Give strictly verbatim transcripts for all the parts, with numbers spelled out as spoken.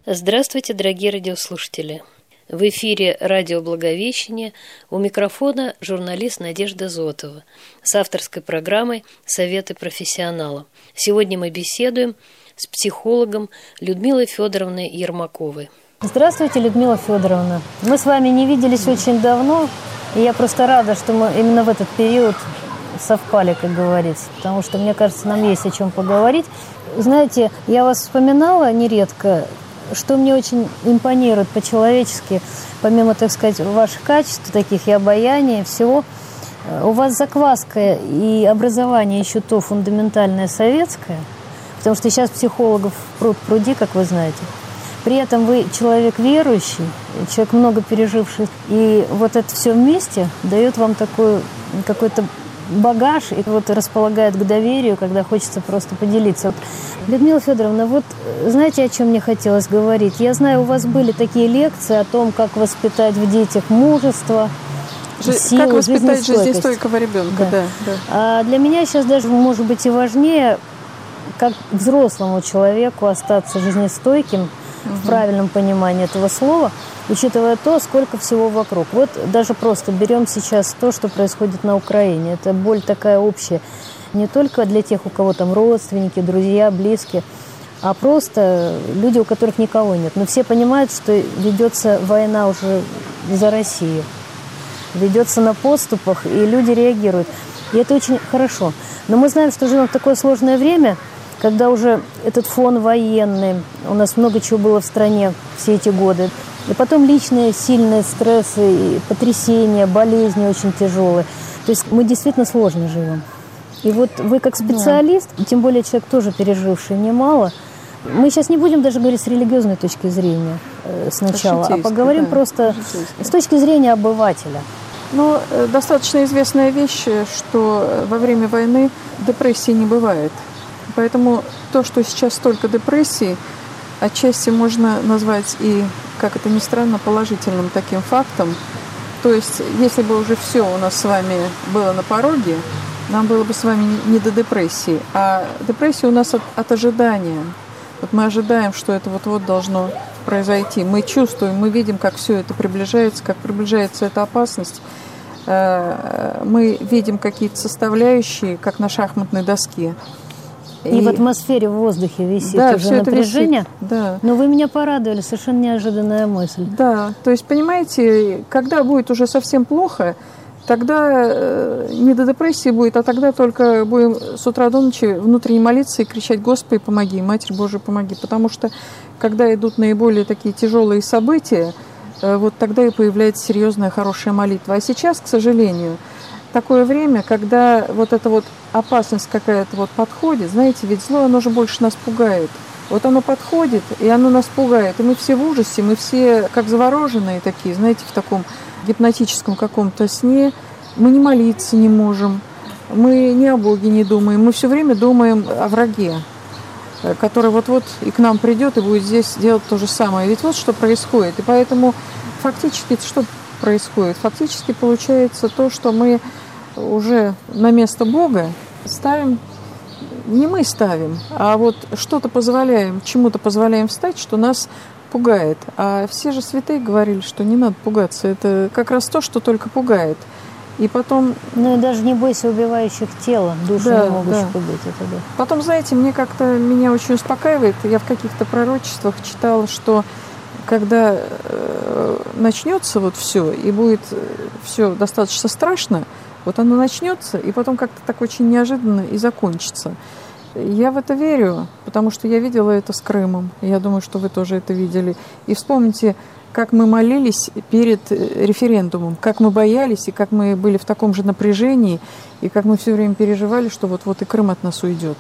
Здравствуйте, дорогие радиослушатели! В эфире радио «Благовещение», у микрофона журналист Надежда Зотова с авторской программой «Советы профессионала». Сегодня мы беседуем с психологом Людмилой Федоровной Ермаковой. Здравствуйте, Людмила Федоровна. Мы с вами не виделись очень давно, и я просто рада, что мы именно в этот период совпали, как говорится, потому что, мне кажется, нам есть о чем поговорить. Знаете, я вас вспоминала нередко, что мне очень импонирует по-человечески, помимо, так сказать, ваших качеств, таких и обаяния, и всего, у вас закваска и образование еще то фундаментальное советское, потому что сейчас психологов пруд пруди, как вы знаете. При этом вы человек верующий, человек много переживший, и вот это все вместе дает вам такой какой-то багаж и вот располагает к доверию, когда хочется просто поделиться. Людмила Федоровна, вот знаете, о чем мне хотелось говорить? Я знаю, у вас были такие лекции о том, как воспитать в детях мужество, силу, как воспитать жизнестойкость. жизнестойкого ребенка. Да. Да, да. А для меня сейчас даже, может быть, и важнее, как взрослому человеку остаться жизнестойким, угу. в правильном понимании этого слова, учитывая то, сколько всего вокруг. Вот даже просто берем сейчас то, что происходит на Украине. Это боль такая общая. Не только для тех, у кого там родственники, друзья, близкие, а просто люди, у которых никого нет. Но все понимают, что ведется война уже за Россию. Ведется на подступах, и люди реагируют. И это очень хорошо. Но мы знаем, что живем в такое сложное время, когда уже этот фон военный, у нас много чего было в стране все эти годы. И потом личные сильные стрессы, и потрясения, болезни очень тяжелые. То есть мы действительно сложно живем. И вот вы как специалист, да. тем более человек тоже переживший немало, мы сейчас не будем даже говорить с религиозной точки зрения э, сначала, а поговорим да, просто с точки зрения обывателя. Ну, достаточно известная вещь, что во время войны депрессии не бывает. Поэтому то, что сейчас столько депрессий, отчасти можно назвать и, как это ни странно, положительным таким фактом. То есть, если бы уже все у нас с вами было на пороге, нам было бы с вами не до депрессии. А депрессия у нас от, от ожидания. Вот мы ожидаем, что это вот-вот должно произойти. Мы чувствуем, мы видим, как все это приближается, как приближается эта опасность. Мы видим какие-то составляющие, как на шахматной доске. И, и в атмосфере, в воздухе висит да, уже напряжение. Висит, да. Но вы меня порадовали, совершенно неожиданная мысль. Да, то есть, понимаете, когда будет уже совсем плохо, тогда не до депрессии будет, а тогда только будем с утра до ночи внутренне молиться и кричать: «Господи, помоги, Матерь Божия, помоги». Потому что, когда идут наиболее такие тяжелые события, вот тогда и появляется серьезная, хорошая молитва. А сейчас, к сожалению, такое время, когда вот эта вот опасность какая-то вот подходит, знаете, ведь зло, оно же больше нас пугает. Вот оно подходит, и оно нас пугает. И мы все в ужасе, мы все как завороженные такие, знаете, в таком гипнотическом каком-то сне. Мы не молиться не можем, мы ни о Боге не думаем, мы все время думаем о враге, который вот-вот и к нам придет и будет здесь делать то же самое. Ведь вот что происходит. И поэтому фактически что происходит? Фактически получается то, что мы уже на место Бога ставим, не мы ставим, а вот что-то позволяем, чему-то позволяем встать, что нас пугает. А все же святые говорили, что не надо пугаться. Это как раз то, что только пугает. И потом... Ну и даже не бойся убивающих тело, душу да, не могущих да. убить. Это да. Потом, знаете, мне как-то, меня очень успокаивает, я в каких-то пророчествах читала, что когда э, начнется вот все, и будет все достаточно страшно, вот оно начнется, и потом как-то так очень неожиданно и закончится. Я в это верю, потому что я видела это с Крымом. Я думаю, что вы тоже это видели. И вспомните, как мы молились перед референдумом, как мы боялись, и как мы были в таком же напряжении, и как мы все время переживали, что вот-вот и Крым от нас уйдет.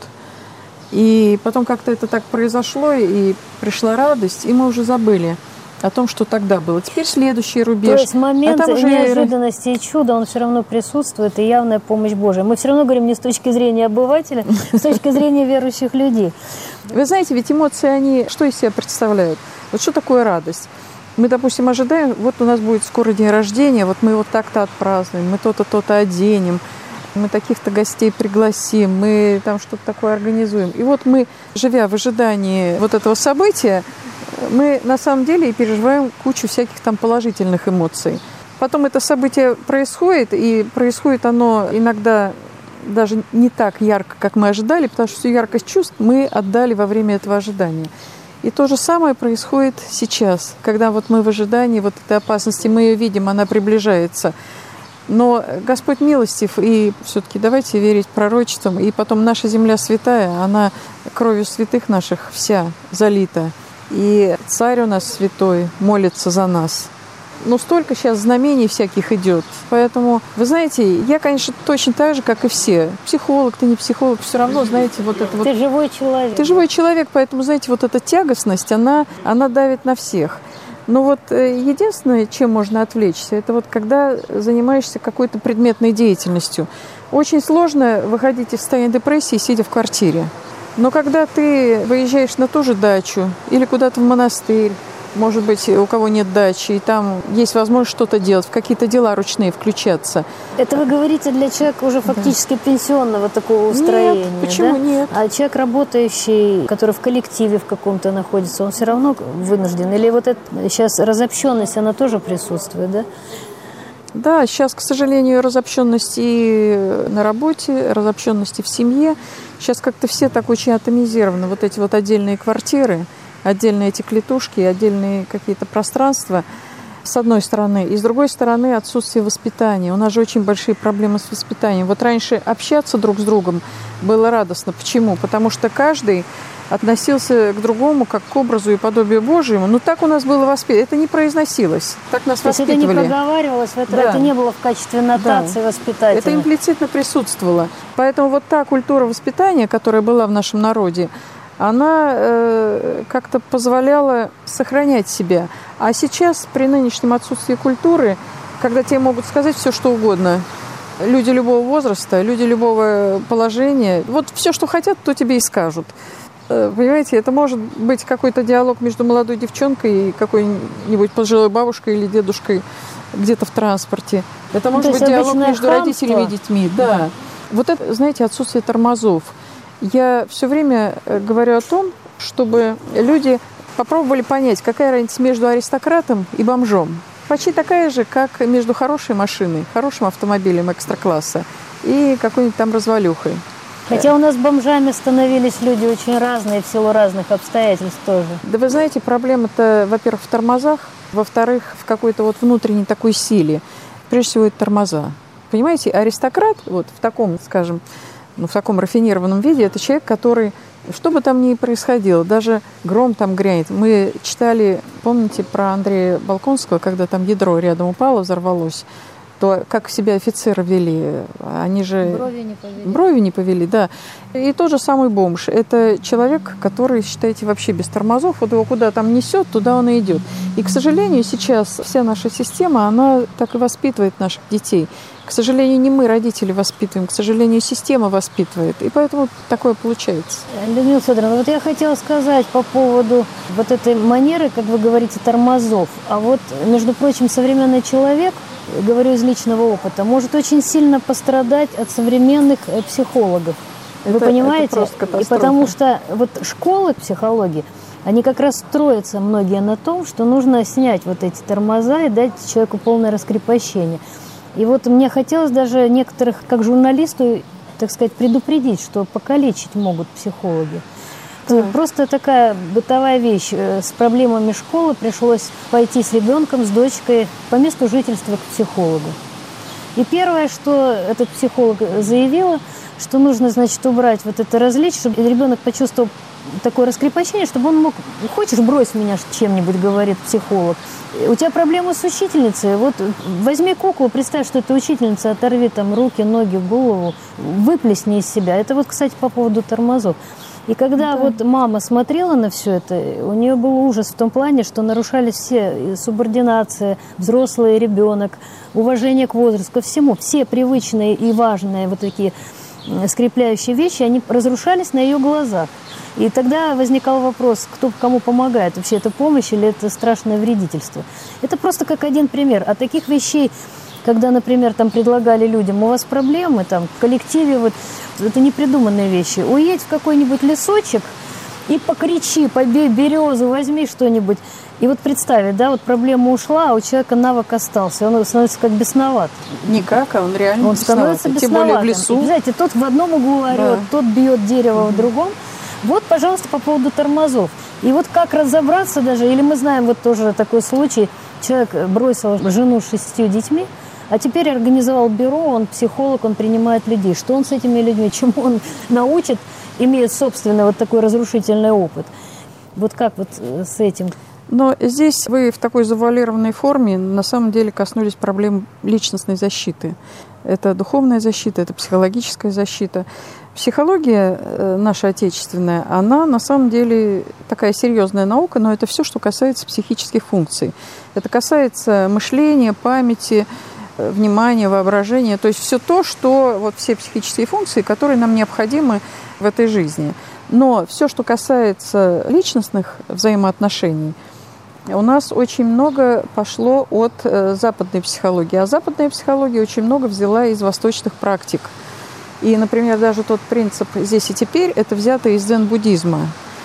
И потом как-то это так произошло, и пришла радость, и мы уже забыли о том, что тогда было. Теперь следующий рубеж. То есть момент а уже... неожиданности и чуда, он все равно присутствует, и явная помощь Божия. Мы все равно говорим не с точки зрения обывателя, а с точки зрения верующих людей. Вы знаете, ведь эмоции, они что из себя представляют? Вот что такое радость? Мы, допустим, ожидаем, вот у нас будет скоро день рождения, вот мы вот так-то отпразднуем, мы то-то, то-то оденем, мы таких-то гостей пригласим, мы там что-то такое организуем. И вот мы, живя в ожидании вот этого события, мы на самом деле и переживаем кучу всяких там положительных эмоций. Потом это событие происходит, и происходит оно иногда даже не так ярко, как мы ожидали, потому что всю яркость чувств мы отдали во время этого ожидания. И то же самое происходит сейчас, когда вот мы в ожидании вот этой опасности, мы ее видим, она приближается. Но Господь милостив, и все-таки давайте верить пророчествам. И потом наша земля святая, она кровью святых наших вся залита. И Царь у нас святой молится за нас. Но столько сейчас знамений всяких идет. Поэтому, вы знаете, я, конечно, точно так же, как и все. Психолог, ты не психолог, все равно, знаете, вот это вот... Ты живой человек. Ты живой человек, поэтому, знаете, вот эта тягостность, она, она давит на всех. Но вот единственное, чем можно отвлечься, это вот когда занимаешься какой-то предметной деятельностью. Очень сложно выходить из состояния депрессии, сидя в квартире. Но когда ты выезжаешь на ту же дачу или куда-то в монастырь, может быть, у кого нет дачи, и там есть возможность что-то делать, в какие-то дела ручные включаться. Это вы говорите для человека уже фактически да. пенсионного такого устроения, нет, почему да? нет? А человек, работающий, который в коллективе в каком-то находится, он все равно вынужден? Или вот это сейчас разобщенность, она тоже присутствует, да? Да, сейчас, к сожалению, разобщенность и на работе, разобщенность и в семье. Сейчас как-то все так очень атомизированы. Вот эти вот отдельные квартиры, отдельные эти клетушки, отдельные какие-то пространства, с одной стороны. И с другой стороны, отсутствие воспитания. У нас же очень большие проблемы с воспитанием. Вот раньше общаться друг с другом было радостно. Почему? Потому что каждый относился к другому как к образу и подобию Божьему. Но так у нас было воспитано. Это не произносилось. Так нас То воспитывали. есть это не проговаривалось, это, да. это не было в качестве нотации да. воспитательной. Это имплицитно присутствовало. Поэтому вот та культура воспитания, которая была в нашем народе, она э, как-то позволяла сохранять себя. А сейчас, при нынешнем отсутствии культуры, когда тебе могут сказать все, что угодно, люди любого возраста, люди любого положения, вот все, что хотят, то тебе и скажут. Э, понимаете, это может быть какой-то диалог между молодой девчонкой и какой-нибудь пожилой бабушкой или дедушкой где-то в транспорте. Это может быть диалог между хамство. родителями и детьми. Да. Да. Вот это, знаете, отсутствие тормозов. Я все время говорю о том, чтобы люди попробовали понять, какая разница между аристократом и бомжом. Почти такая же, как между хорошей машиной, хорошим автомобилем экстра-класса и какой-нибудь там развалюхой. Хотя у нас бомжами становились люди очень разные, в силу разных обстоятельств тоже. Да вы знаете, проблема-то, во-первых, в тормозах, во-вторых, в какой-то вот внутренней такой силе. Прежде всего, это тормоза. Понимаете, аристократ вот в таком, скажем, ну, в таком рафинированном виде, это человек, который, что бы там ни происходило, даже гром там грянет. Мы читали, помните, про Андрея Болконского, когда там ядро рядом упало, взорвалось, то как себя офицеры вели, они же... Брови не повели. Брови не повели, да. И тот же самый бомж. Это человек, который, считайте, вообще без тормозов, вот его куда там несет, туда он и идет. И, к сожалению, сейчас вся наша система, она так и воспитывает наших детей. К сожалению, не мы, родители, воспитываем, к сожалению, система воспитывает. И поэтому такое получается. Людмила Федоровна, вот я хотела сказать по поводу вот этой манеры, как вы говорите, тормозов. А вот, между прочим, современный человек, говорю из личного опыта, может очень сильно пострадать от современных психологов. Вы это, понимаете? Это просто катастрофа. И потому что вот школы психологии, они как раз строятся многие на том, что нужно снять вот эти тормоза и дать человеку полное раскрепощение. И вот мне хотелось даже некоторых, как журналисту, так сказать, предупредить, что покалечить могут психологи. Да. Просто такая бытовая вещь. С проблемами школы пришлось пойти с ребенком, с дочкой по месту жительства к психологу. И первое, что этот психолог заявила, что нужно, значит, убрать вот это различие, чтобы ребенок почувствовал такое раскрепощение, чтобы он мог... Хочешь, брось меня чем-нибудь, говорит психолог. У тебя проблемы с учительницей, вот возьми куклу, представь, что это учительница, оторви там руки, ноги, голову, выплесни из себя. Это вот, кстати, по поводу тормозов. И когда да. вот мама смотрела на все это, у нее был ужас в том плане, что нарушались все субординация, взрослый ребенок, уважение к возрасту, ко всему. Все привычные и важные вот такие скрепляющие вещи, они разрушались на ее глазах. И тогда возникал вопрос, кто кому помогает, вообще это помощь или это страшное вредительство. Это просто как один пример. А таких вещей, когда, например, там предлагали людям, у вас проблемы там в коллективе, вот это непридуманные вещи. Уедь в какой-нибудь лесочек, и покричи, побей березу, возьми что-нибудь. И вот представить, да, вот проблема ушла, а у человека навык остался, он становится как бесноват. Никак, а он реально Он становится бесноватым. Тем более в лесу. И, знаете, тот в одном углу орет, да. тот бьет дерево mm-hmm. в другом. Вот, пожалуйста, по поводу тормозов. И вот как разобраться даже, или мы знаем вот тоже такой случай, человек бросил жену с шестью детьми, а теперь организовал бюро, он психолог, он принимает людей. Что он с этими людьми, чему он научит, имеет собственный вот такой разрушительный опыт. Вот как вот с этим? Но здесь вы в такой завуалированной форме на самом деле коснулись проблем личностной защиты. Это духовная защита, это психологическая защита. Психология наша отечественная, она на самом деле такая серьезная наука, но это все, что касается психических функций. Это касается мышления, памяти, внимания, воображения. То есть все то, что вот все психические функции, которые нам необходимы в этой жизни. Но все, что касается личностных взаимоотношений, у нас очень много пошло от э, западной психологии. А западная психология очень много взяла из восточных практик. И, например, даже тот принцип «здесь и теперь» – это взято из дзен-буддизма.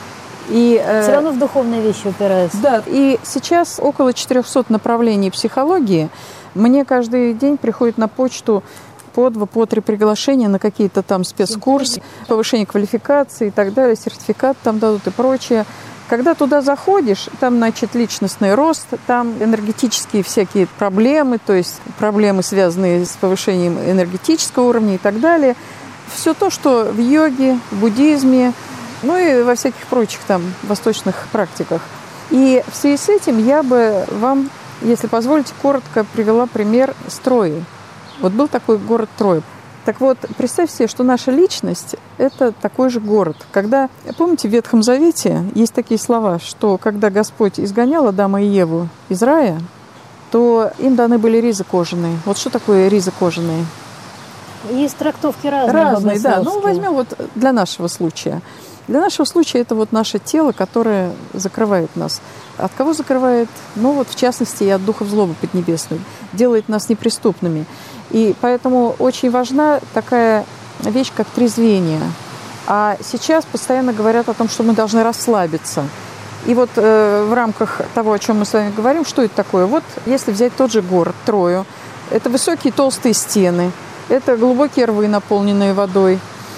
И, э, Все равно в духовные вещи упирается. Да, и сейчас около четырехсот направлений психологии. Мне каждый день приходит на почту по два, по три приглашения на какие-то там спецкурсы, повышение квалификации и так далее, сертификат там дадут и прочее. Когда туда заходишь, там, значит, личностный рост, там энергетические всякие проблемы, то есть проблемы, связанные с повышением энергетического уровня и так далее. Все то, что в йоге, в буддизме, ну и во всяких прочих там восточных практиках. И в связи с этим я бы вам, если позволите, коротко привела пример с Трои. Вот был такой город Троя. Так вот, представьте себе, что наша личность – это такой же город. Когда, помните, в Ветхом Завете есть такие слова, что когда Господь изгонял Адама и Еву из рая, то им даны были ризы кожаные. Вот что такое ризы кожаные? Есть трактовки разные. Разные, да. Ну, возьмем вот для нашего случая. Для нашего случая это вот наше тело, которое закрывает нас. От кого закрывает? Ну, вот в частности, и от духов злобы поднебесной. Делает нас неприступными. И поэтому очень важна такая вещь, как трезвение. А сейчас постоянно говорят о том, что мы должны расслабиться. И вот э, в рамках того, о чем мы с вами говорим, что это такое? Вот если взять тот же город Трою, это высокие толстые стены, это глубокие рвы, наполненные водой,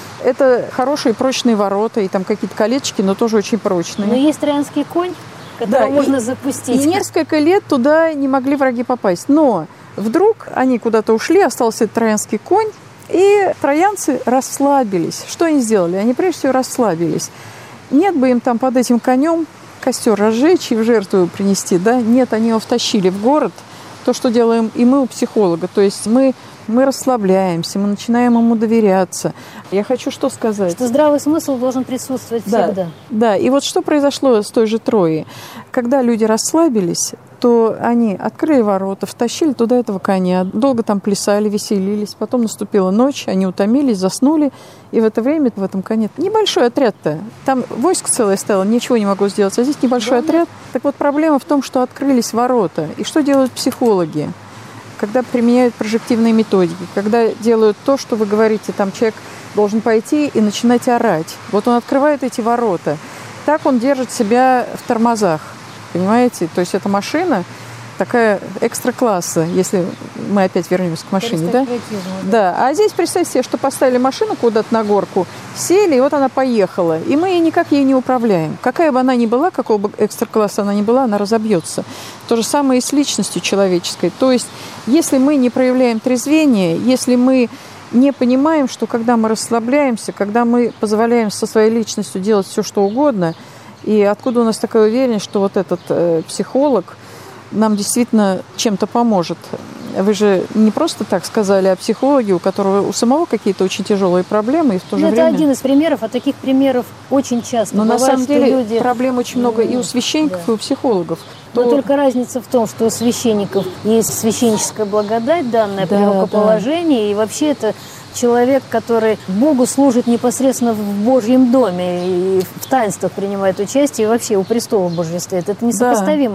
это хорошие прочные ворота и там какие-то колечки, но тоже очень прочные. Но есть троянский конь, которого да, можно и, запустить. И несколько лет туда не могли враги попасть. Но вдруг они куда-то ушли, остался троянский конь, и троянцы расслабились. Что они сделали? Они прежде всего расслабились. Нет бы им там под этим конем костер разжечь и в жертву принести, да? Нет, они его втащили в город. То, что делаем и мы у психолога. То есть мы, мы расслабляемся, мы начинаем ему доверяться. Я хочу что сказать? Что здравый смысл должен присутствовать да, всегда. Да, и вот что произошло с той же Троей. Когда люди расслабились, то они открыли ворота, втащили туда этого коня, долго там плясали, веселились. Потом наступила ночь, они утомились, заснули. И в это время в этом коне небольшой отряд-то. Там войско целое стояло, ничего не могу сделать. А здесь небольшой да, отряд. Так вот, проблема в том, что открылись ворота. И что делают психологи? Когда применяют прожективные методики, когда делают то, что вы говорите, там человек должен пойти и начинать орать. Вот он открывает эти ворота. Так он держит себя в тормозах. Понимаете? То есть эта машина такая экстра-класса, если мы опять вернемся к машине, да? Да. Да. А здесь представьте себе, что поставили машину куда-то на горку, сели, и вот она поехала. И мы никак ей не управляем. Какая бы она ни была, какого бы экстра-класса она ни была, она разобьется. То же самое и с личностью человеческой. То есть, если мы не проявляем трезвение, если мы не понимаем, что когда мы расслабляемся, когда мы позволяем со своей личностью делать все, что угодно, и откуда у нас такая уверенность, что вот этот э, психолог нам действительно чем-то поможет. Вы же не просто так сказали о психологе, у которого у самого какие-то очень тяжелые проблемы, и в то же это время... Это один из примеров, а таких примеров очень часто. Но бывает, на самом деле люди... проблем очень много и у священников, да. и у психологов. Но то... только разница в том, что у священников есть священническая благодать, данная да, при рукоположении, да. и вообще это человек, который Богу служит непосредственно в Божьем доме и в таинствах принимает участие, и вообще у престола Божьего стоит. Это несопоставимые. Да.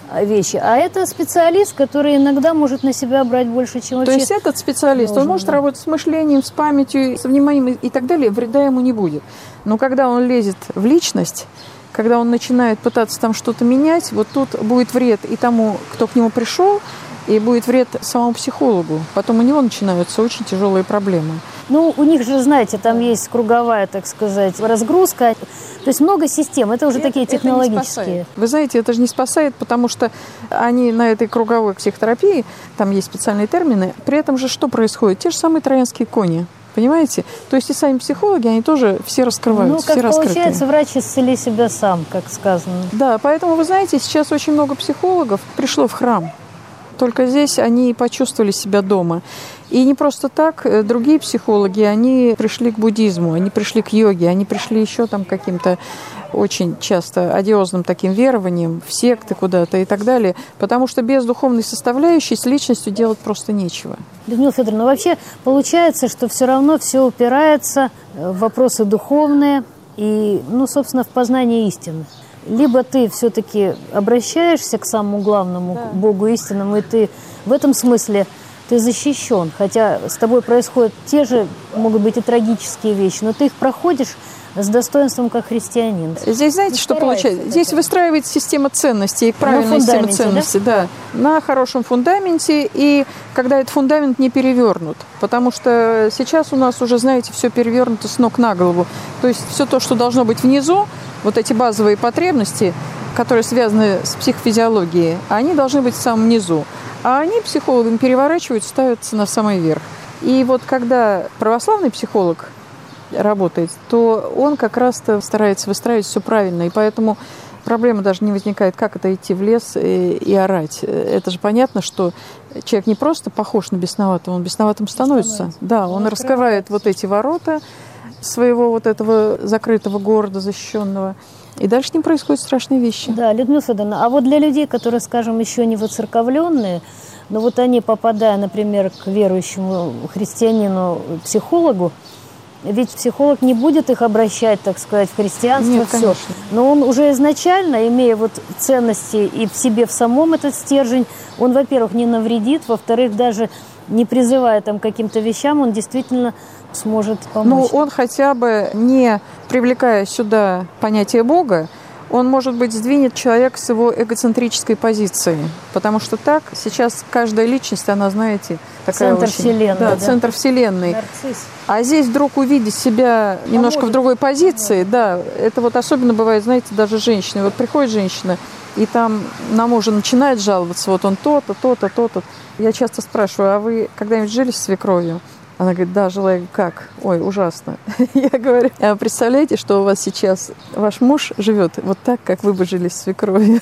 вещи. А это специалист, который иногда может на себя брать больше, чем вообще. То есть этот специалист, должен, он может да. работать с мышлением, с памятью, с вниманием и так далее, вреда ему не будет. Но когда он лезет в личность, когда он начинает пытаться там что-то менять, вот тут будет вред и тому, кто к нему пришел, и будет вред самому психологу. Потом у него начинаются очень тяжелые проблемы. Ну, у них же, знаете, там есть круговая, так сказать, разгрузка. То есть много систем. Это уже это, такие технологические. Вы знаете, это же не спасает, потому что они на этой круговой психотерапии, там есть специальные термины, при этом же что происходит? Те же самые троянские кони. Понимаете? То есть и сами психологи, они тоже все раскрывают, ну, все как раскрытые. Получается, врач исцели себя сам, как сказано. Да, поэтому, вы знаете, сейчас очень много психологов пришло в храм. Только здесь они почувствовали себя дома. И не просто так, другие психологи, они пришли к буддизму, они пришли к йоге, они пришли еще там к каким-то очень часто одиозным таким верованиям, в секты куда-то и так далее, потому что без духовной составляющей с личностью делать просто нечего. Людмила Федоровна, вообще получается, что все равно все упирается в вопросы духовные и, ну, собственно, в познание истины. Либо ты все-таки обращаешься к самому главному, да. к Богу истинному, и ты в этом смысле ты защищен. Хотя с тобой происходят те же, могут быть и трагические вещи, но ты их проходишь с достоинством как христианин. Здесь знаете, что получается? Здесь выстраивается система ценностей, правильная система ценностей, да? да, на хорошем фундаменте, и когда этот фундамент не перевернут. Потому что сейчас у нас уже, знаете, все перевернуто с ног на голову. То есть все то, что должно быть внизу, вот эти базовые потребности, которые связаны с психофизиологией, они должны быть в самом низу. А они психологами переворачивают, ставятся на самый верх. И вот когда православный психолог работает, то он как раз-то старается выстраивать все правильно. И поэтому проблема даже не возникает, как это идти в лес и, и орать. Это же понятно, что человек не просто похож на бесноватого, он бесноватым становится. становится. Да, он, он раскрывает вот эти ворота своего вот этого закрытого города, защищенного. И дальше с ним происходят страшные вещи. Да, Людмила Федоровна, а вот для людей, которые, скажем, еще не воцерковленные, но вот они, попадая, например, к верующему христианину, психологу, ведь психолог не будет их обращать, так сказать, в христианство. Нет, все. конечно. Но он уже изначально, имея вот ценности и в себе в самом этот стержень, он, во-первых, не навредит, во-вторых, даже не призывая там к каким-то вещам, он действительно сможет помочь. Ну, он хотя бы, не привлекая сюда понятие Бога, он, может быть, сдвинет человека с его эгоцентрической позиции. Потому что так сейчас каждая личность, она, знаете, такая центр очень... вселенной. Да, да, центр вселенной. Нарцисс. А здесь вдруг увидеть себя немножко Поможет. в другой позиции, Поможет. да, это вот особенно бывает, знаете, даже женщины. Вот приходит женщина, и там на мужа начинает жаловаться, вот он то-то, то-то, то-то. Я часто спрашиваю, а вы когда-нибудь жили с свекровью? Она говорит, да, жила. Я говорю, как? Ой, ужасно. Я говорю, а представляете, что у вас сейчас ваш муж живет вот так, как вы бы жили с свекровью?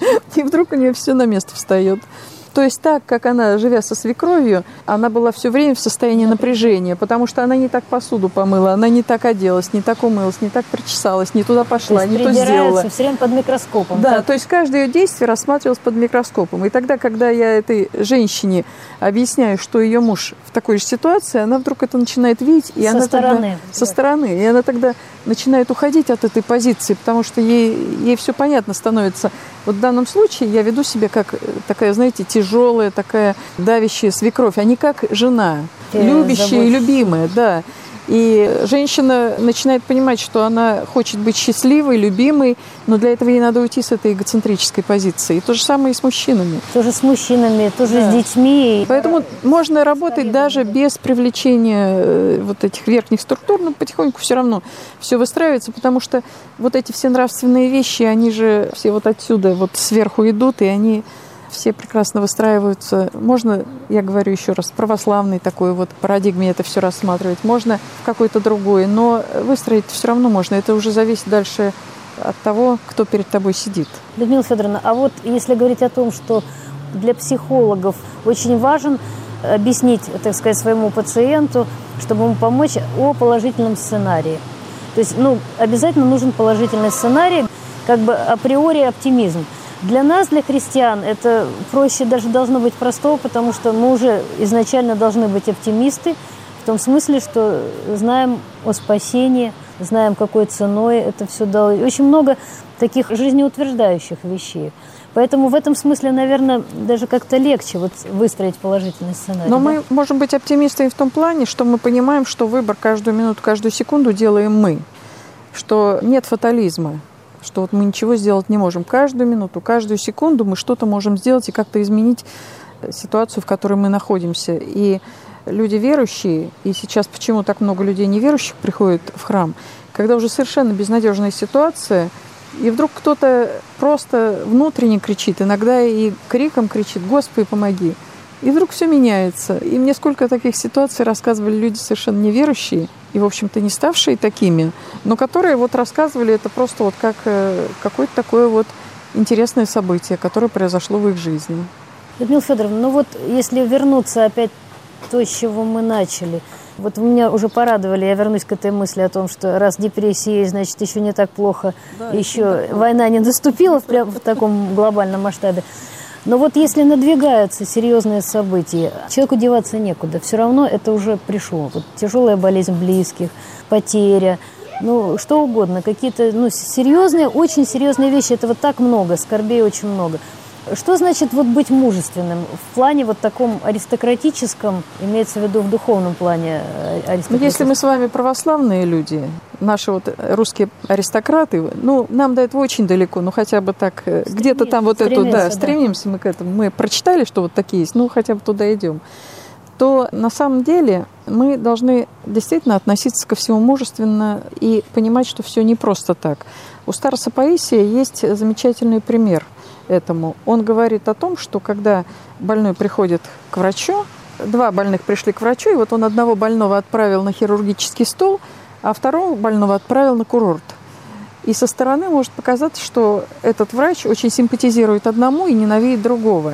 И вдруг у нее все на место встает. То есть так, как она, живя со свекровью, она была все время в состоянии напряжения, потому что она не так посуду помыла, она не так оделась, не так умылась, не так причесалась, не туда пошла, то не то сделала. все время под микроскопом. Да, так? То есть каждое ее действие рассматривалось под микроскопом. И тогда, когда я этой женщине объясняю, что ее муж в такой же ситуации, она вдруг это начинает видеть, и со она стороны. Тогда, со стороны, и она тогда начинает уходить от этой позиции, потому что ей, ей все понятно становится. Вот в данном случае я веду себя как такая, знаете, тяжелая, такая давящая свекровь, а не как жена, Ты любящая и любимая, да. И женщина начинает понимать, что она хочет быть счастливой, любимой, но для этого ей надо уйти с этой эгоцентрической позиции. И то же самое и с мужчинами. Тоже с мужчинами, тоже да. с детьми. Поэтому можно работать даже без привлечения вот этих верхних структур, но потихоньку все равно все выстраивается, потому что вот эти все нравственные вещи, они же все вот отсюда вот сверху идут, и они... все прекрасно выстраиваются. Можно, я говорю еще раз, в православной такой вот парадигме это все рассматривать, можно в какой-то другой, но выстроить все равно можно. Это уже зависит дальше от того, кто перед тобой сидит. Людмила Федоровна, а вот если говорить о том, что для психологов очень важен объяснить, так сказать, своему пациенту, чтобы ему помочь, о положительном сценарии. То есть, ну, обязательно нужен положительный сценарий, как бы априори оптимизм. Для нас, для христиан, это проще даже должно быть простого, потому что мы уже изначально должны быть оптимисты, в том смысле, что знаем о спасении, знаем, какой ценой это все дало. И очень много таких жизнеутверждающих вещей. Поэтому в этом смысле, наверное, даже как-то легче вот выстроить положительный сценарий. Но да? мы можем быть оптимистами в том плане, что мы понимаем, что выбор каждую минуту, каждую секунду делаем мы. Что нет фатализма, что вот мы ничего сделать не можем. Каждую минуту, каждую секунду мы что-то можем сделать и как-то изменить ситуацию, в которой мы находимся. И люди верующие, и сейчас почему так много людей неверующих приходят в храм, когда уже совершенно безнадежная ситуация, и вдруг кто-то просто внутренне кричит, иногда и криком кричит: «Господи, помоги!» И вдруг все меняется. И мне сколько таких ситуаций рассказывали люди совершенно неверующие, и, в общем-то, не ставшие такими, но которые вот рассказывали это просто вот как какое-то такое вот интересное событие, которое произошло в их жизни. Людмила Федоровна, ну вот если вернуться опять то, с чего мы начали. Вот вы меня уже порадовали, я вернусь к этой мысли о том, что раз депрессия есть, значит, еще не так плохо, да, еще война не наступила в, прям, в таком глобальном масштабе. Но вот если надвигаются серьезные события, человеку деваться некуда, все равно это уже пришло. Вот тяжелая болезнь близких, потеря, ну, что угодно, какие-то ну, серьезные, очень серьезные вещи, этого так много, скорбей очень много. Что значит вот быть мужественным в плане вот таком аристократическом, имеется в виду в духовном плане аристократическом? Если мы с вами православные люди, наши вот русские аристократы, ну, нам до этого очень далеко, ну, хотя бы так, Стремим, где-то там вот эту, да, да, стремимся мы к этому. Мы прочитали, что вот такие есть, ну, хотя бы туда идем. То на самом деле мы должны действительно относиться ко всему мужественно и понимать, что все не просто так. У старца Паисия есть замечательный пример этому. Он говорит о том, что когда больной приходит к врачу, два больных пришли к врачу, и вот он одного больного отправил на хирургический стол, а второго больного отправил на курорт. И со стороны может показаться, что этот врач очень симпатизирует одному и ненавидит другого.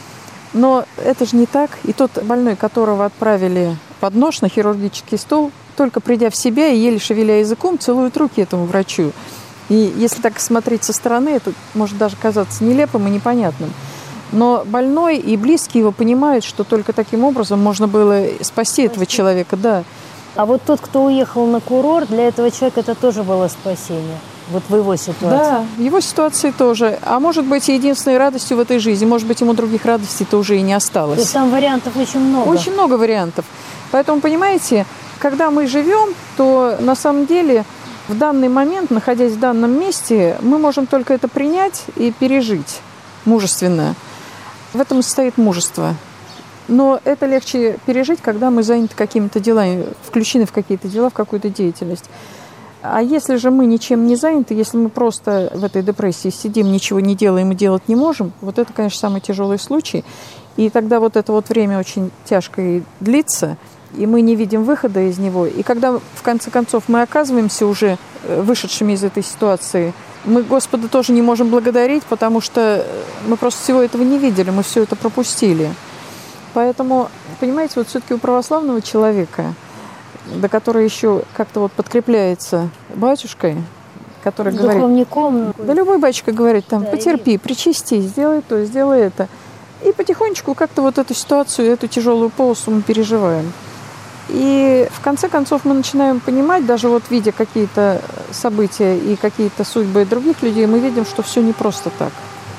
Но это же не так. И тот больной, которого отправили под нож на хирургический стол, только придя в себя и еле шевеля языком, целует руки этому врачу. И если так смотреть со стороны, это может даже казаться нелепым и непонятным. Но больной и близкие его понимают, что только таким образом можно было спасти этого человека. Да. А вот тот, кто уехал на курорт, для этого человека это тоже было спасение. Вот в его ситуации. Да, в его ситуации тоже. А может быть, единственной радостью в этой жизни, может быть, ему других радостей-то уже и не осталось. То есть там вариантов очень много. Очень много вариантов. Поэтому, понимаете, когда мы живем, то на самом деле в данный момент, находясь в данном месте, мы можем только это принять и пережить мужественно. В этом состоит мужество. Но это легче пережить, когда мы заняты какими-то делами, включены в какие-то дела, в какую-то деятельность. А если же мы ничем не заняты, если мы просто в этой депрессии сидим, ничего не делаем и делать не можем, вот это, конечно, самый тяжелый случай. И тогда вот это вот время очень тяжко и длится, и мы не видим выхода из него. И когда, в конце концов, мы оказываемся уже вышедшими из этой ситуации, мы Господа тоже не можем благодарить, потому что мы просто всего этого не видели, мы все это пропустили. Поэтому, понимаете, вот все-таки у православного человека, до которого еще как-то вот подкрепляется батюшкой, который говорит... Духовником. Да любой батюшка говорит, там, да, потерпи, и... причасти, сделай то, сделай это. И потихонечку как-то вот эту ситуацию, эту тяжелую полосу мы переживаем. И в конце концов мы начинаем понимать, даже вот видя какие-то события и какие-то судьбы других людей, мы видим, что все не просто так.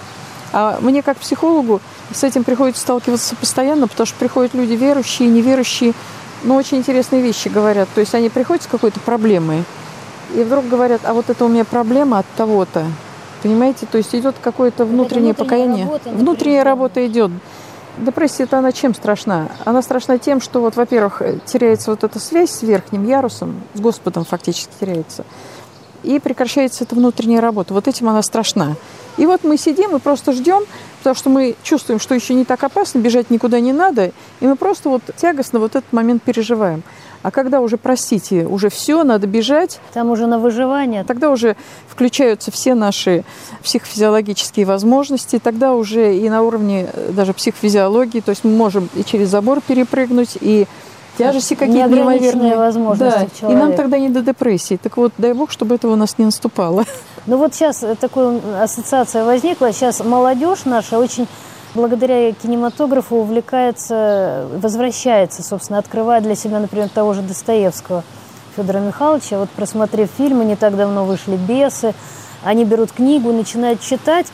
А мне как психологу с этим приходится сталкиваться постоянно, потому что приходят люди верующие, неверующие, но очень интересные вещи говорят. То есть они приходят с какой-то проблемой и вдруг говорят: а вот это у меня проблема от того-то. Понимаете? То есть идет какое-то внутреннее покаяние. Работа, внутренняя работа идет. Депрессия-то она чем страшна? Она страшна тем, что, вот, во-первых, теряется вот эта связь с верхним ярусом, с Господом фактически теряется, и прекращается эта внутренняя работа. Вот этим она страшна. И вот мы сидим и просто ждем, потому что мы чувствуем, что еще не так опасно, бежать никуда не надо, и мы просто вот тягостно вот этот момент переживаем. А когда уже, простите, уже все, надо бежать. Там уже на выживание. Тогда уже включаются все наши психофизиологические возможности, тогда уже и на уровне даже психофизиологии, то есть мы можем и через забор перепрыгнуть, и тяжести какие-то неимоверные возможности. Да. И нам тогда не до депрессии. Так вот, дай Бог, чтобы этого у нас не наступало. Ну вот сейчас такая ассоциация возникла. Сейчас молодежь наша очень, благодаря кинематографу, увлекается, возвращается, собственно, открывая для себя, например, того же Достоевского Федора Михайловича. Вот, просмотрев фильмы, не так давно вышли «Бесы», они берут книгу, начинают читать.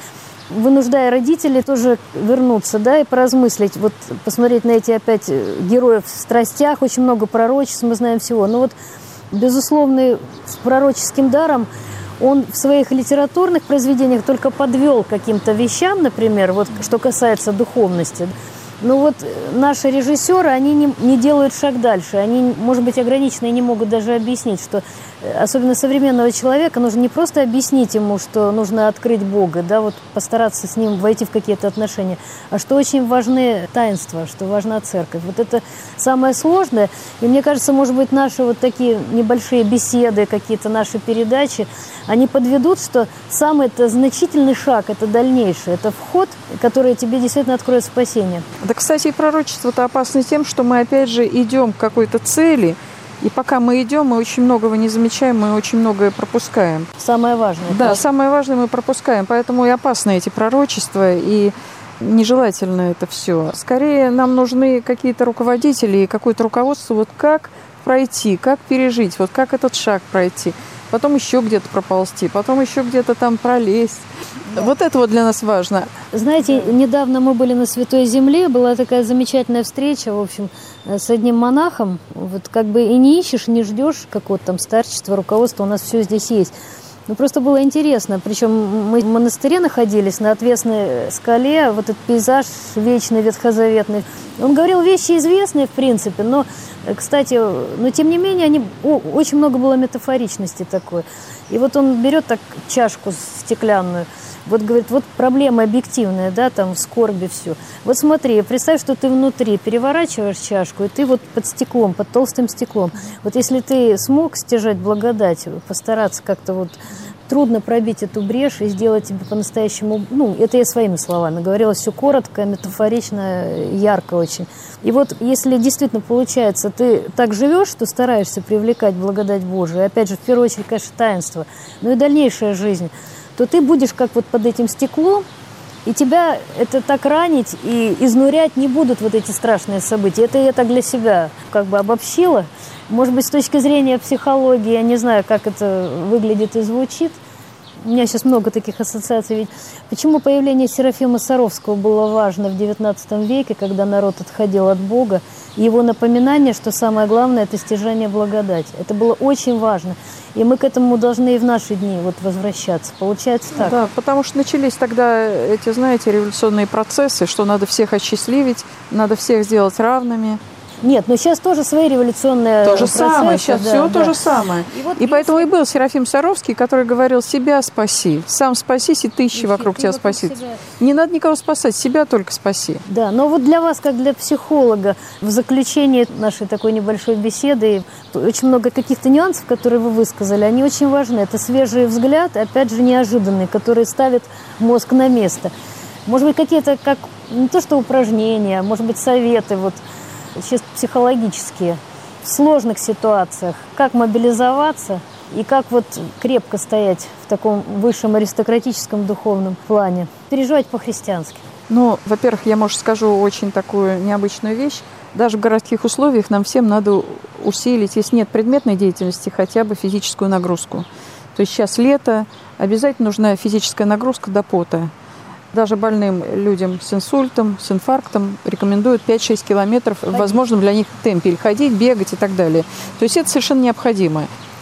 вынуждая родителей тоже вернуться, да, и поразмыслить, вот посмотреть на эти опять героев в страстях, очень много пророчеств, мы знаем всего. Но вот, безусловно, с пророческим даром он в своих литературных произведениях только подвел к каким-то вещам, например, вот что касается духовности. Но вот наши режиссеры, они не, не делают шаг дальше. Они, может быть, ограничены и не могут даже объяснить, что особенно современного человека нужно не просто объяснить ему, что нужно открыть Бога, да, вот постараться с ним войти в какие-то отношения, а что очень важны таинства, что важна церковь. Вот это самое сложное. И мне кажется, может быть, наши вот такие небольшие беседы, какие-то наши передачи, они подведут, что самый-то значительный шаг – это дальнейшее, это вход, который тебе действительно откроет спасение. Да, кстати, и пророчество-то опасно тем, что мы, опять же, идем к какой-то цели, и пока мы идем, мы очень многого не замечаем, мы очень многое пропускаем. Самое важное. Да, да, самое важное мы пропускаем, поэтому и опасны эти пророчества, и нежелательно это все. Скорее, нам нужны какие-то руководители и какое-то руководство, вот как пройти, как пережить, вот как этот шаг пройти. Потом еще где-то проползти, потом еще где-то там пролезть. Да. Вот это вот для нас важно. Знаете, недавно мы были на Святой Земле, была такая замечательная встреча, в общем, с одним монахом. Вот как бы и не ищешь, не ждешь какого-то там старчества, руководства, у нас все здесь есть. Ну, просто было интересно. Причем мы в монастыре находились на отвесной скале, вот этот пейзаж вечный, ветхозаветный. Он говорил вещи известные, в принципе, но, кстати, но тем не менее, они, о, очень много было метафоричности такой. И вот он берет так чашку стеклянную, вот говорит, вот проблема объективная, да, там в скорби все. Вот смотри, представь, что ты внутри переворачиваешь чашку, и ты вот под стеклом, под толстым стеклом. Вот если ты смог стяжать благодать, постараться как-то вот трудно пробить эту брешь и сделать тебе по-настоящему, ну, это я своими словами говорила, все коротко, метафорично, ярко очень. И вот если действительно получается, ты так живешь, что стараешься привлекать благодать Божию, и опять же, в первую очередь, конечно, таинство, но и дальнейшая жизнь, то ты будешь как вот под этим стеклом, и тебя это так ранить и изнурять не будут вот эти страшные события. Это я так для себя как бы обобщила. Может быть, с точки зрения психологии, я не знаю, как это выглядит и звучит. У меня сейчас много таких ассоциаций. Ведь почему появление Серафима Саровского было важно в девятнадцатом веке, когда народ отходил от Бога? Его напоминание, что самое главное – это стяжание благодати. Это было очень важно. И мы к этому должны и в наши дни вот возвращаться. Получается так. Да, потому что начались тогда эти, знаете, революционные процессы, что надо всех осчастливить, надо всех сделать равными. Нет, но сейчас тоже свои революционные то же процессы. Самое, сейчас да, все да. то же самое. И, вот и поэтому и был Серафим Саровский, который говорил, себя спаси, сам спасись, и тысячи и вокруг тебя спасит. Себя... Не надо никого спасать, себя только спаси. Да, но вот для вас, как для психолога, в заключении нашей такой небольшой беседы, очень много каких-то нюансов, которые вы высказали, они очень важны. Это свежий взгляд, опять же, неожиданный, который ставит мозг на место. Может быть, какие-то, как не то что упражнения, может быть, советы, вот, чисто психологические, в сложных ситуациях, как мобилизоваться и как вот крепко стоять в таком высшем аристократическом духовном плане, переживать по-христиански. Ну, во-первых, я, может, скажу очень такую необычную вещь. Даже в городских условиях нам всем надо усилить, если нет предметной деятельности, хотя бы физическую нагрузку. То есть сейчас лето, обязательно нужна физическая нагрузка до пота. Даже больным людям с инсультом, с инфарктом рекомендуют пять-шесть километров в возможном для них темпе, или ходить, бегать и так далее. То есть это совершенно необходимо.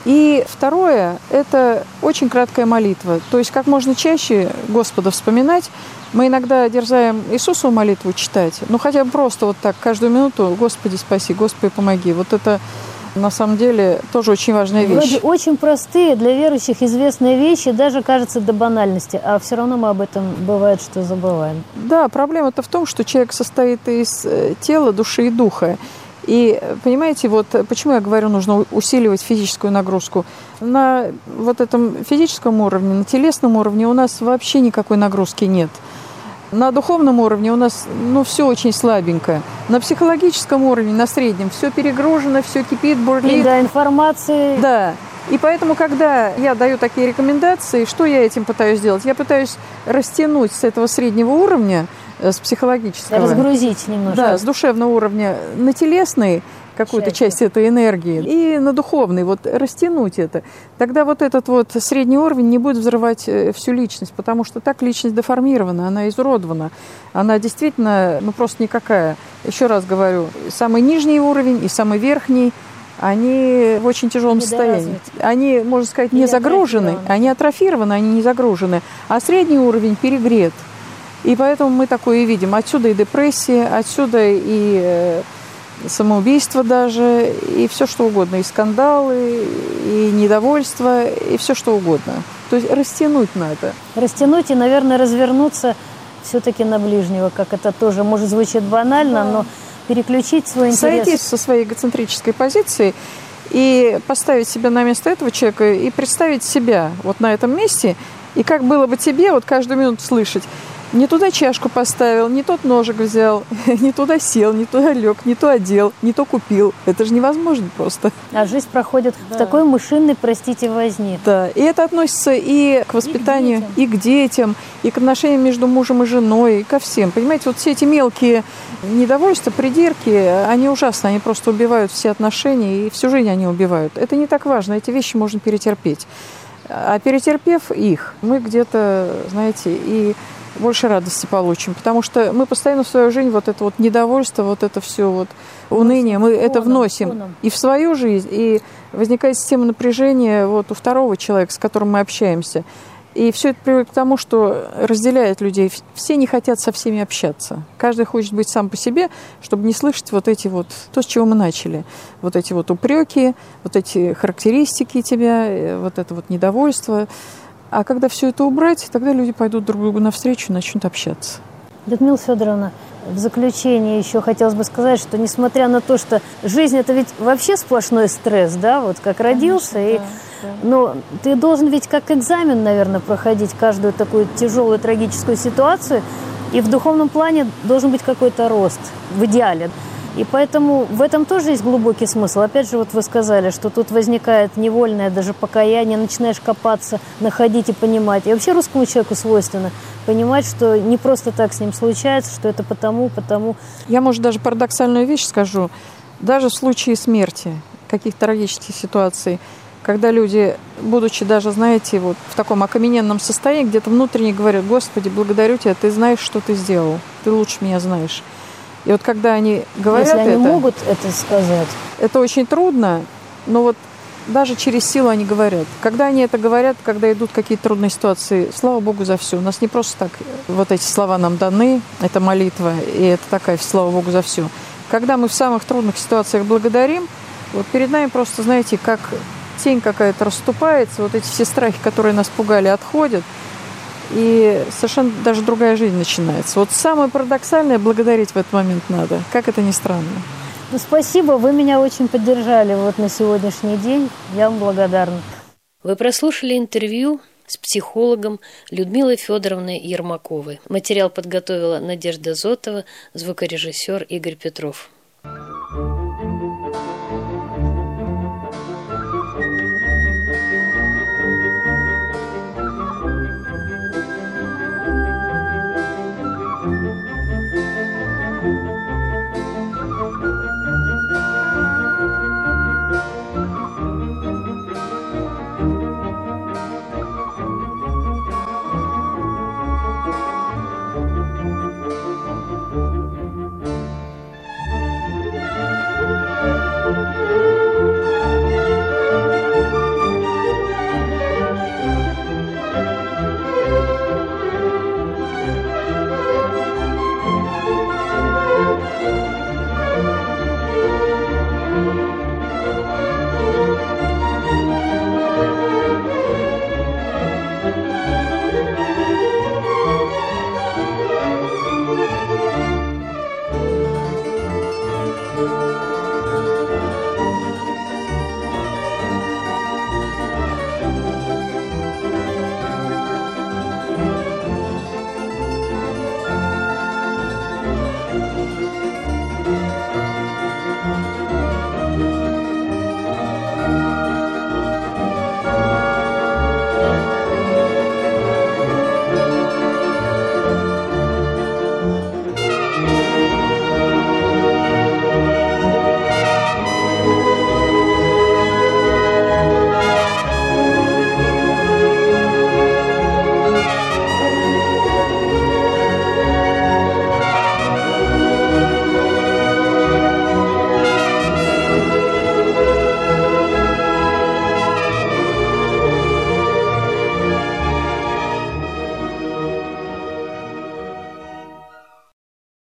И второе – это очень краткая молитва. То есть как можно чаще Господа вспоминать. Мы иногда дерзаем Иисусову молитву читать, ну хотя бы просто вот так, каждую минуту «Господи, спаси, Господи, помоги». Вот это на самом деле тоже очень важная вещь. Вроде очень простые, для верующих известные вещи, даже кажется до банальности, а все равно мы об этом бывает, что забываем. Да, проблема-то в том, что человек состоит из тела, души и духа. И, понимаете, вот почему я говорю, нужно усиливать физическую нагрузку. На вот этом физическом уровне, на телесном уровне у нас вообще никакой нагрузки нет. На духовном уровне у нас, ну, все очень слабенько. На психологическом уровне, на среднем, все перегружено, все кипит, бурлит. И да, информации. Да. И поэтому, когда я даю такие рекомендации, что я этим пытаюсь сделать? Я пытаюсь растянуть с этого среднего уровня, с психологического. Разгрузить немножко. Да, с душевного уровня на телесный. какую-то Счастье. часть этой энергии, и на духовный, вот растянуть это. Тогда вот этот вот средний уровень не будет взрывать всю личность, потому что так личность деформирована, она изуродована. Она действительно, ну просто никакая. Еще раз говорю, самый нижний уровень и самый верхний, они в очень тяжелом состоянии. Они, можно сказать, не загружены, они атрофированы, они не загружены, а средний уровень перегрет. И поэтому мы такое и видим. Отсюда и депрессия, отсюда и самоубийство даже, и все что угодно, и скандалы, и недовольство, и все что угодно. То есть растянуть надо. Растянуть и, наверное, развернуться все-таки на ближнего, как это тоже, может, звучит банально, да. но переключить свой интерес. Сойти со своей эгоцентрической позиции и поставить себя на место этого человека, и представить себя вот на этом месте, и как было бы тебе вот каждую минуту слышать: не туда чашку поставил, не тот ножик взял, не туда сел, не туда лег, не то одел, не то купил. Это же невозможно просто. А жизнь проходит да. в такой мышиной, простите, возне. Да, и это относится и к воспитанию, и к, и к детям, и к отношениям между мужем и женой, и ко всем. Понимаете, вот все эти мелкие недовольства, придирки, они ужасны, они просто убивают все отношения, и всю жизнь они убивают. Это не так важно, эти вещи можно перетерпеть. А перетерпев их, мы где-то, знаете, и больше радости получим, потому что мы постоянно в свою жизнь вот это вот недовольство, вот это все вот уныние, мы это вносим и в свою жизнь, и возникает система напряжения вот у второго человека, с которым мы общаемся. И все это приводит к тому, что разделяет людей. Все не хотят со всеми общаться. Каждый хочет быть сам по себе, чтобы не слышать вот эти вот, то, с чего мы начали. Вот эти вот упреки, вот эти характеристики тебя, вот это вот недовольство. А когда все это убрать, тогда люди пойдут друг другу навстречу и начнут общаться. Людмила Федоровна, в заключение еще хотелось бы сказать, что несмотря на то, что жизнь это ведь вообще сплошной стресс, да, вот как родился, конечно, и, да, да. но ты должен ведь как экзамен, наверное, проходить каждую такую тяжелую трагическую ситуацию, и в духовном плане должен быть какой-то рост, в идеале. И поэтому в этом тоже есть глубокий смысл. Опять же, вот вы сказали, что тут возникает невольное даже покаяние, начинаешь копаться, находить и понимать. И вообще русскому человеку свойственно понимать, что не просто так с ним случается, что это потому, потому. Я, может, даже парадоксальную вещь скажу. Даже в случае смерти, каких-то трагических ситуаций, когда люди, будучи даже, знаете, вот в таком окамененном состоянии, где-то внутренне говорят: Господи, благодарю Тебя, Ты знаешь, что Ты сделал, Ты лучше меня знаешь. И вот когда они говорят Если они это, могут это сказать, это очень трудно, но вот даже через силу они говорят. Когда они это говорят, когда идут какие-то трудные ситуации, слава Богу за все. У нас не просто так вот эти слова нам даны, это молитва, и это такая слава Богу за все. Когда мы в самых трудных ситуациях благодарим, вот перед нами просто, знаете, как тень какая-то расступается, вот эти все страхи, которые нас пугали, отходят. И совершенно даже другая жизнь начинается. Вот самое парадоксальное — благодарить в этот момент надо. Как это ни странно. Ну, спасибо, вы меня очень поддержали вот на сегодняшний день. Я вам благодарна. Вы прослушали интервью с психологом Людмилой Федоровной Ермаковой. Материал подготовила Надежда Зотова, звукорежиссер Игорь Петров.